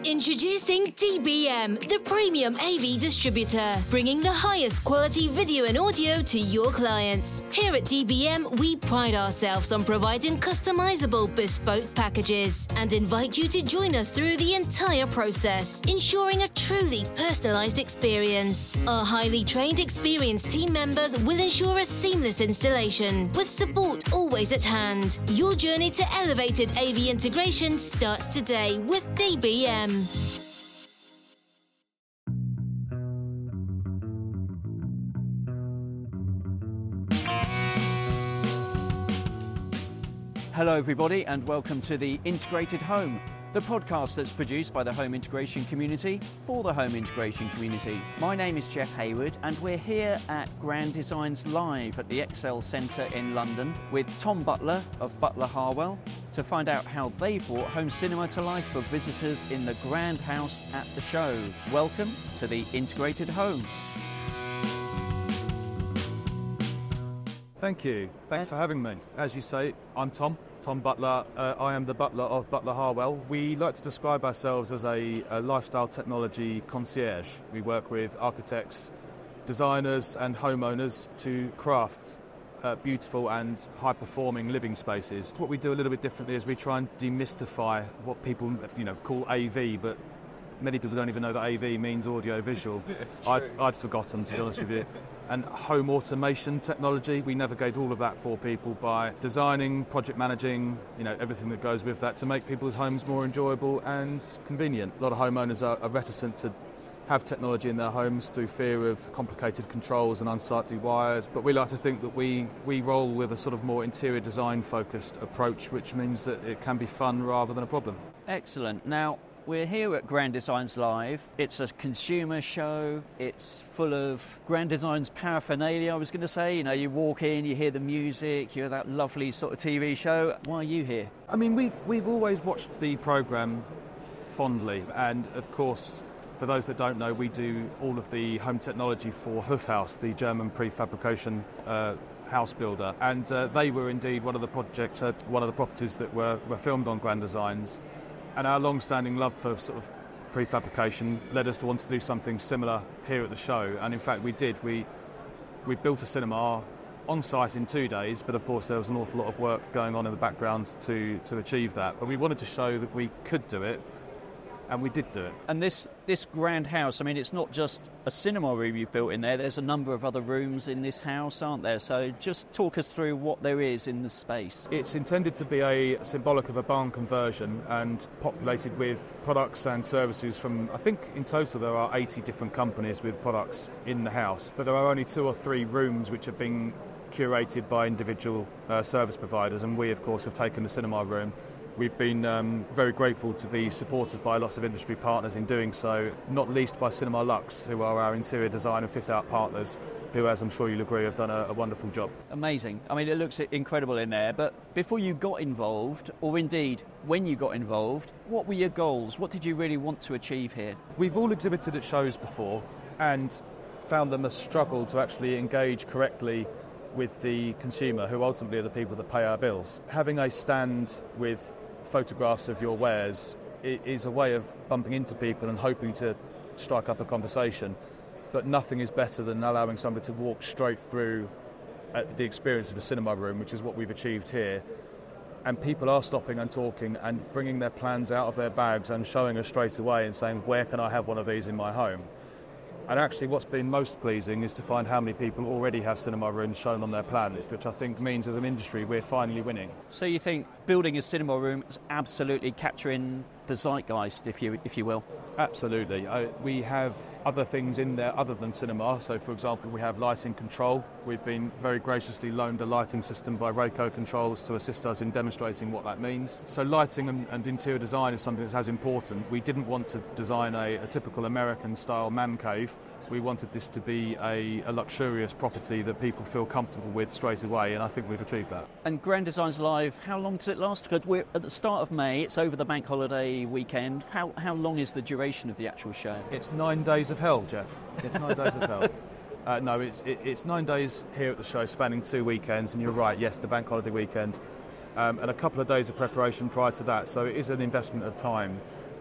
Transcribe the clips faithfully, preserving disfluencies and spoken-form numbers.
Introducing D B M, the premium A V distributor, bringing the highest quality video and audio to your clients. Here at D B M, we pride ourselves on providing customizable, bespoke packages and invite you to join us through the entire process, ensuring a truly personalized experience. Our highly trained, experienced team members will ensure a seamless installation, with support always at hand. Your journey to elevated A V integration starts today with D B M. Hello everybody and welcome to The Integrated Home, the podcast that's produced by the home integration community for the home integration community. My name is Jeff Hayward and we're here at Grand Designs Live at the Excel Centre in London with Tom Butler of Butler Harwell to find out how they brought home cinema to life for visitors in the Grand House at the show. Welcome to The Integrated Home. Thank you. Thanks for having me. As you say, I'm Tom, Tom Butler. Uh, I am the butler of Butler Harwell. We like to describe ourselves as a, a lifestyle technology concierge. We work with architects, designers and homeowners to craft uh, beautiful and high-performing living spaces. What we do a little bit differently is we try and demystify what people you know call A V, but many people don't even know that A V means audio-visual. I'd, I'd forgotten, to be honest with you. And home automation technology, we navigate all of that for people by designing, project managing, you know, everything that goes with that to make people's homes more enjoyable and convenient. A lot of homeowners are, are reticent to have technology in their homes through fear of complicated controls and unsightly wires, but we like to think that we, we roll with a sort of more interior design focused approach, which means that it can be fun rather than a problem. Excellent. Now, we're here at Grand Designs Live. It's a consumer show. It's full of Grand Designs paraphernalia, I was going to say. You know, you walk in, you hear the music, you hear that lovely sort of T V show. Why are you here? I mean, we've we've always watched the programme fondly. And, of course, for those that don't know, we do all of the home technology for Hofhaus, the German prefabrication uh, house builder. And uh, they were indeed one of the projects, uh, one of the properties that were, were filmed on Grand Designs. And our long-standing love for sort of prefabrication led us to want to do something similar here at the show. And in fact, we did. We we built a cinema on site in two days, but of course there was an awful lot of work going on in the background to, to achieve that. But we wanted to show that we could do it, and we did do it. And this, this grand house, I mean, it's not just a cinema room you've built in there. There's a number of other rooms in this house, aren't there? So just talk us through what there is in the space. It's intended to be a symbolic of a barn conversion and populated with products and services from, I think in total there are eighty different companies with products in the house. But there are only two or three rooms which have been curated by individual uh, service providers, and we of course have taken the cinema room. We've been um, very grateful to be supported by lots of industry partners in doing so, not least by Cinema Lux, who are our interior design and fit-out partners, who, as I'm sure you'll agree, have done a, a wonderful job. Amazing. I mean, it looks incredible in there, but before you got involved, or indeed when you got involved, what were your goals? What did you really want to achieve here? We've all exhibited at shows before and found them a struggle to actually engage correctly with the consumer, who ultimately are the people that pay our bills. Having a stand with photographs of your wares is a way of bumping into people and hoping to strike up a conversation, but nothing is better than allowing somebody to walk straight through the experience of a cinema room, which is what we've achieved here. And people are stopping and talking and bringing their plans out of their bags and showing us straight away and saying, where can I have one of these in my home? And actually what's been most pleasing is to find how many people already have cinema rooms shown on their plans, which I think means as an industry we're finally winning. So you think building a cinema room is absolutely capturing the zeitgeist, if you if you will? Absolutely. Uh, we have other things in there other than cinema. So, for example, we have lighting control. We've been very graciously loaned a lighting system by Rayco Controls to assist us in demonstrating what that means. So lighting and, and interior design is something that's as important. We didn't want to design a, a typical American-style man cave. We wanted this to be a, a luxurious property that people feel comfortable with straight away, and I think we've achieved that. And Grand Designs Live, how long does it last? Because we're at the start of May, it's over the bank holiday weekend. How how long is the duration of the actual show? It's nine days of hell, Jeff. It's nine days of hell. Uh, no, it's it, it's nine days here at the show, spanning two weekends, and you're right, yes, the bank holiday weekend, um, and a couple of days of preparation prior to that, so it is an investment of time.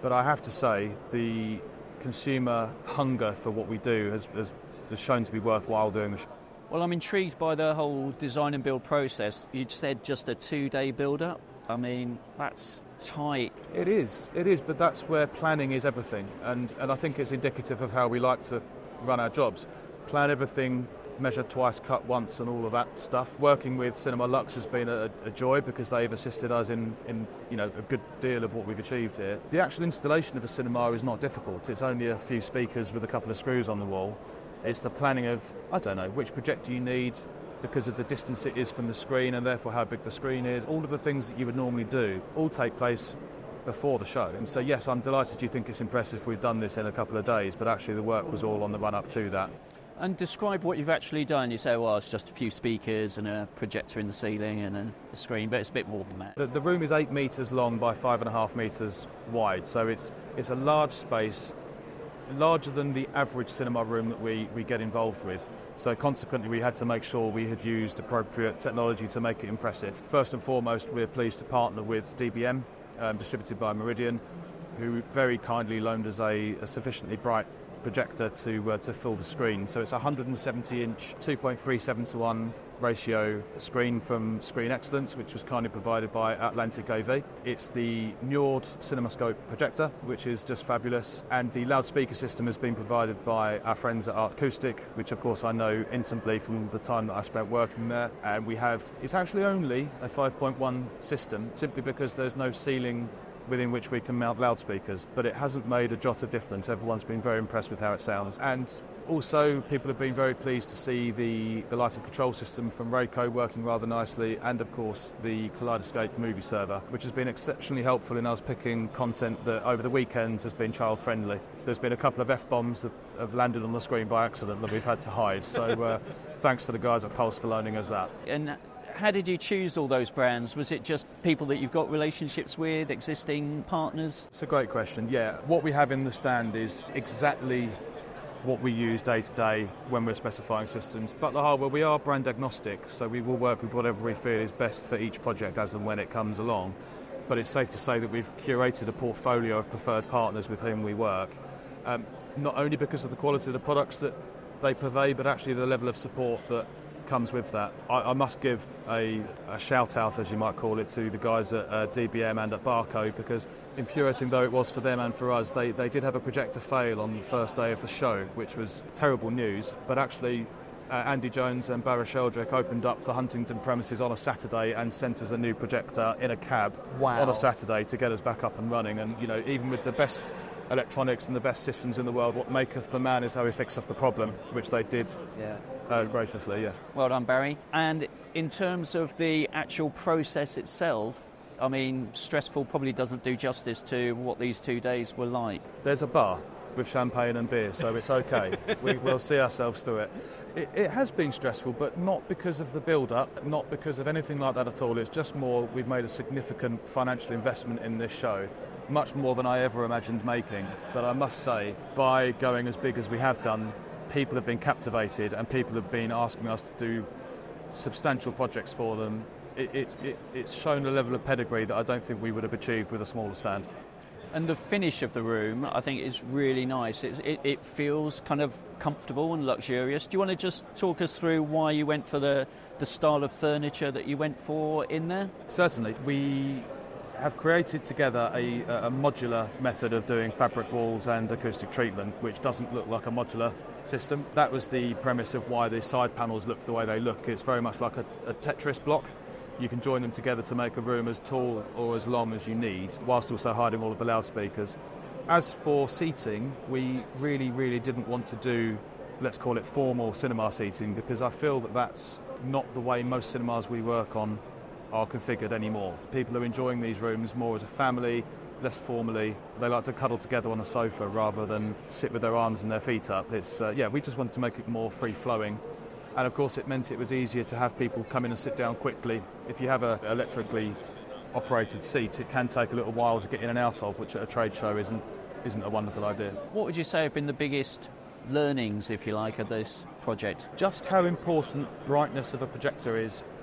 But I have to say, the consumer hunger for what we do has, has, has shown to be worthwhile doing the show. Well, I'm intrigued by the whole design and build process. You said just a two-day build-up. I mean, that's tight. It is, it is, but that's where planning is everything. And, and I think it's indicative of how we like to run our jobs. Plan everything, measure twice, cut once, and all of that stuff. Working with Cinema Lux has been a, a joy because they've assisted us in, in you know, a good deal of what we've achieved here. The actual installation of a cinema is not difficult. It's only a few speakers with a couple of screws on the wall. It's the planning of, I don't know, which projector you need because of the distance it is from the screen and therefore how big the screen is. All of the things that you would normally do all take place before the show. And so, yes, I'm delighted you think it's impressive we've done this in a couple of days, but actually the work was all on the run-up to that. And describe what you've actually done. You say, well, it's just a few speakers and a projector in the ceiling and a, a screen, but it's a bit more than that. The, the room is eight metres long by five and a half metres wide, so it's it's a large space, larger than the average cinema room that we, we get involved with. So consequently we had to make sure we had used appropriate technology to make it impressive. First and foremost, we're pleased to partner with D B M, um, distributed by Meridian, who very kindly loaned us a, a sufficiently bright projector to uh, to fill the screen. So it's a one hundred seventy inch, two point three seven to one ratio screen from Screen Excellence, which was kindly provided by Atlantic A V. It's the Njord CinemaScope projector, which is just fabulous, and the loudspeaker system has been provided by our friends at Art Acoustic, which of course I know intimately from the time that I spent working there. And we have, it's actually only a five point one system, simply because there's no ceiling within which we can mount loudspeakers, but it hasn't made a jot of difference. Everyone's been very impressed with how it sounds. And also people have been very pleased to see the, the lighting control system from Rayco working rather nicely, and of course the Kaleidoscope movie server, which has been exceptionally helpful in us picking content that over the weekends has been child friendly. There's been a couple of F-bombs that have landed on the screen by accident that we've had to hide, so uh, thanks to the guys at Pulse for loaning us that. And how did you choose all those brands? Was it just people that you've got relationships with, existing partners? It's a great question, yeah. What we have in the stand is exactly what we use day to day when we're specifying systems. Butler Hardware, we are brand agnostic, so we will work with whatever we feel is best for each project as and when it comes along. But it's safe to say that we've curated a portfolio of preferred partners with whom we work, um, not only because of the quality of the products that they purvey, but actually the level of support that comes with that. I, I must give a, a shout out, as you might call it, to the guys at uh, D B M and at Barco, because infuriating though it was for them and for us, they, they did have a projector fail on the first day of the show, which was terrible news, but actually uh, Andy Jones and Barra Sheldrick opened up the Huntington premises on a Saturday and sent us a new projector in a cab wow. on a Saturday to get us back up and running. And you know, even with the best electronics and the best systems in the world, what maketh the man is how he fixeth the problem, which they did. Yeah. Uh, graciously, yeah. Well done, Barry. And in terms of the actual process itself, I mean, stressful probably doesn't do justice to what these two days were like. There's a bar with champagne and beer, so it's okay. we, we'll see ourselves through it. it. It has been stressful, but not because of the build-up, not because of anything like that at all. It's just more we've made a significant financial investment in this show, much more than I ever imagined making. But I must say, by going as big as we have done, people have been captivated and people have been asking us to do substantial projects for them. It, it, it, it's shown a level of pedigree that I don't think we would have achieved with a smaller stand. And the finish of the room, I think, is really nice. It's, it, it feels kind of comfortable and luxurious. Do you want to just talk us through why you went for the, the style of furniture that you went for in there? Certainly. We have created together a, a modular method of doing fabric walls and acoustic treatment, which doesn't look like a modular system. That was the premise of why the side panels look the way they look. It's very much like a, a Tetris block. You can join them together to make a room as tall or as long as you need, whilst also hiding all of the loudspeakers. As for seating, we really, really didn't want to do, let's call it formal cinema seating, because I feel that that's not the way most cinemas we work on are configured anymore. People are enjoying these rooms more as a family, less formally. They like to cuddle together on a sofa rather than sit with their arms and their feet up. It's uh, yeah, we just wanted to make it more free-flowing. And of course it meant it was easier to have people come in and sit down quickly. If you have an electrically operated seat, it can take a little while to get in and out of, which at a trade show isn't isn't a wonderful idea. What would you say have been the biggest learnings, if you like, of this project? Just how important brightness of a projector is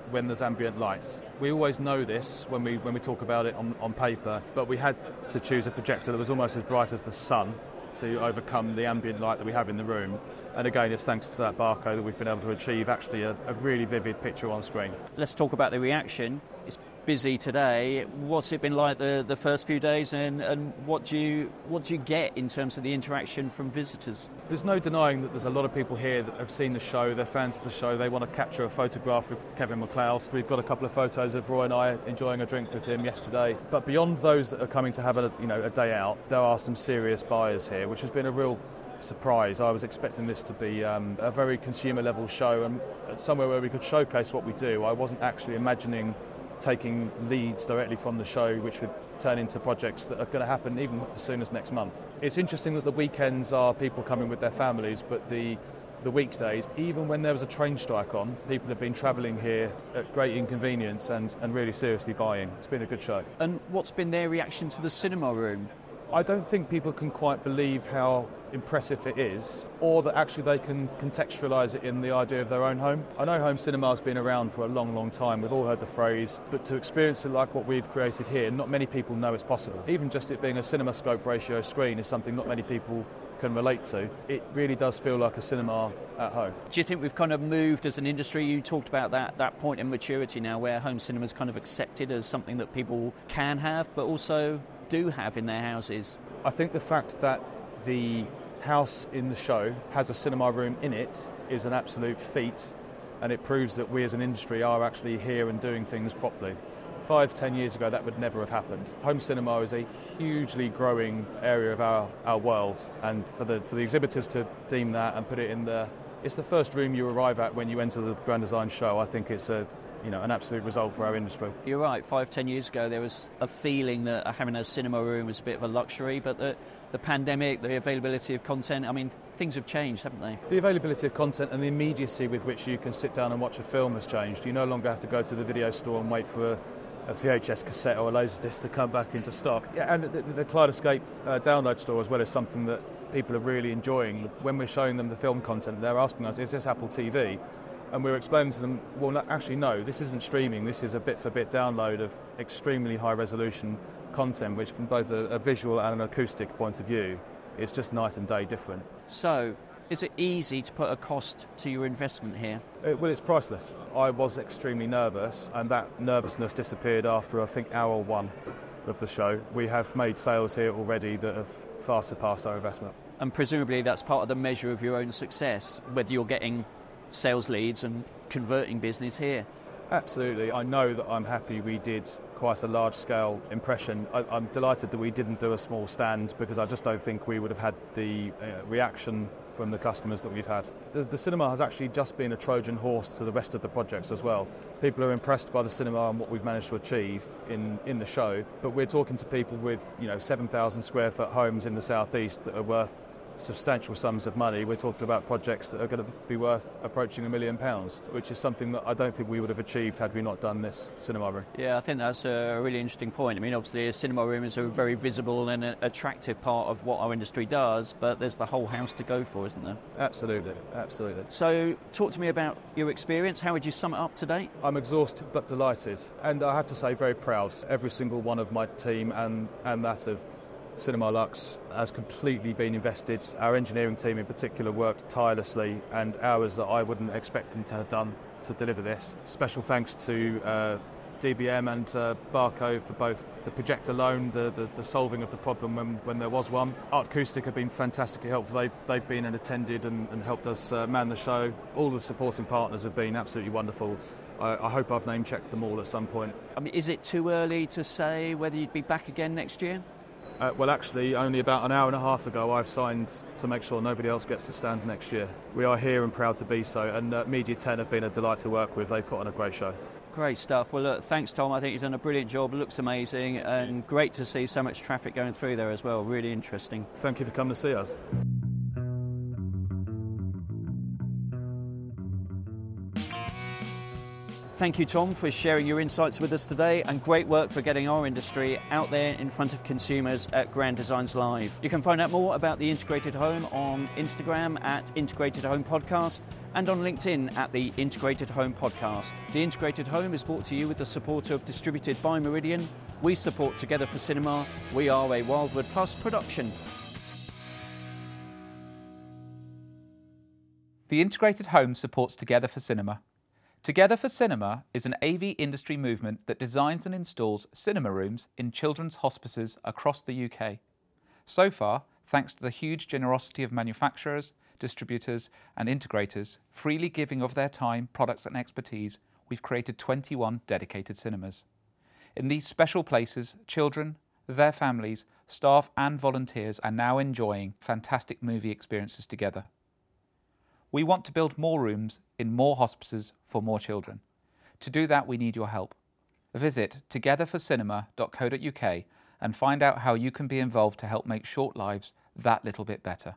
when there's ambient lights. We always know this when we when we talk about it on, on paper, but we had to choose a projector that was almost as bright as the sun to overcome the ambient light that we have in the room. And again, it's thanks to that Barco that we've been able to achieve actually a, a really vivid picture on screen. Let's talk about the reaction. It's busy today. What's it been like the, the first few days, and, and what do you what do you get in terms of the interaction from visitors? There's no denying that there's a lot of people here that have seen the show, they're fans of the show, they want to capture a photograph with Kevin McLeod. We've got a couple of photos of Roy and I enjoying a drink with him yesterday. But beyond those that are coming to have a you know a day out, there are some serious buyers here, which has been a real surprise. I was expecting this to be um, a very consumer level show and somewhere where we could showcase what we do. I wasn't actually imagining taking leads directly from the show, which would turn into projects that are going to happen even as soon as next month. It's interesting that the weekends are people coming with their families, but the the weekdays, even when there was a train strike on, people have been travelling here at great inconvenience and, and really seriously buying. It's been a good show. And what's been their reaction to the cinema room? I don't think people can quite believe how impressive it is, or that actually they can contextualise it in the idea of their own home. I know home cinema's been around for a long, long time. We've all heard the phrase, but to experience it like what we've created here, not many people know it's possible. Even just it being a CinemaScope ratio screen is something not many people can relate to. It really does feel like a cinema at home. Do you think we've kind of moved as an industry? You talked about that, that point in maturity now where home cinema is kind of accepted as something that people can have, but also do have in their houses. I think the fact that the house in the show has a cinema room in it is an absolute feat, and it proves that we as an industry are actually here and doing things properly. Five, ten years ago that would never have happened. Home cinema is a hugely growing area of our, our world, and for the for the exhibitors to deem that and put it in the it's the first room you arrive at when you enter the Grand Design show. I think it's a you know, an absolute result for our industry. You're right, five, ten years ago there was a feeling that having a cinema room was a bit of a luxury, but the, the pandemic, the availability of content, I mean, things have changed, haven't they? The availability of content and the immediacy with which you can sit down and watch a film has changed. You no longer have to go to the video store and wait for a, a V H S cassette or a Laserdisc to come back into stock. Yeah, and the, the Kaleidoscope uh, download store as well is something that people are really enjoying. When we're showing them the film content, they're asking us, is this Apple T V? And we're explaining to them, well, no, actually, no, this isn't streaming. This is a bit-for-bit download of extremely high-resolution content, which from both a, a visual and an acoustic point of view, it's just night and day different. So, is it easy to put a cost to your investment here? It, well, it's priceless. I was extremely nervous, and that nervousness disappeared after, I think, hour one of the show. We have made sales here already that have far surpassed our investment. And presumably that's part of the measure of your own success, whether you're getting sales leads and converting business here. Absolutely. I know that I'm happy we did quite a large scale impression. I, I'm delighted that we didn't do a small stand, because I just don't think we would have had the uh, reaction from the customers that we've had. The, the cinema has actually just been a Trojan horse to the rest of the projects as well. People are impressed by the cinema and what we've managed to achieve in, in the show, but we're talking to people with you know seven thousand square foot homes in the southeast that are worth substantial sums of money. We're talking about projects that are going to be worth approaching a million pounds, which is something that I don't think we would have achieved had we not done this cinema room. Yeah, I think that's a really interesting point. I mean, obviously a cinema room is a very visible and attractive part of what our industry does, but there's the whole house to go for, isn't there? Absolutely, absolutely. So talk to me about your experience. How would you sum it up today? I'm exhausted but delighted, and I have to say very proud. Every single one of my team and, and that of Cinema Lux has completely been invested. Our engineering team in particular worked tirelessly, and hours that I wouldn't expect them to have done to deliver this. Special thanks to uh, D B M and uh, Barco for both the projector loan, the, the, the solving of the problem when, when there was one. Art Acoustic have been fantastically helpful. They've, they've been and attended and, and helped us uh, man the show. All the supporting partners have been absolutely wonderful. I, I hope I've name-checked them all at some point. I mean, is it too early to say whether you'd be back again next year? Uh, well, actually, only about an hour and a half ago, I've signed to make sure nobody else gets to stand next year. We are here and proud to be so, and uh, Media ten have been a delight to work with. They've put on a great show. Great stuff. Well, look, thanks, Tom. I think you've done a brilliant job. It looks amazing, and great to see so much traffic going through there as well. Really interesting. Thank you for coming to see us. Thank you, Tom, for sharing your insights with us today, and great work for getting our industry out there in front of consumers at Grand Designs Live. You can find out more about the Integrated Home on Instagram at Integrated Home Podcast and on LinkedIn at the Integrated Home Podcast. The Integrated Home is brought to you with the support of Distributed by Meridian. We support Together for Cinema. We are a Wildwood Plus production. The Integrated Home supports Together for Cinema. Together for Cinema is an A V industry movement that designs and installs cinema rooms in children's hospices across the U K. So far, thanks to the huge generosity of manufacturers, distributors and integrators freely giving of their time, products and expertise, we've created twenty-one dedicated cinemas. In these special places, children, their families, staff and volunteers are now enjoying fantastic movie experiences together. We want to build more rooms in more hospices for more children. To do that, we need your help. Visit together for cinema dot co dot U K and find out how you can be involved to help make short lives that little bit better.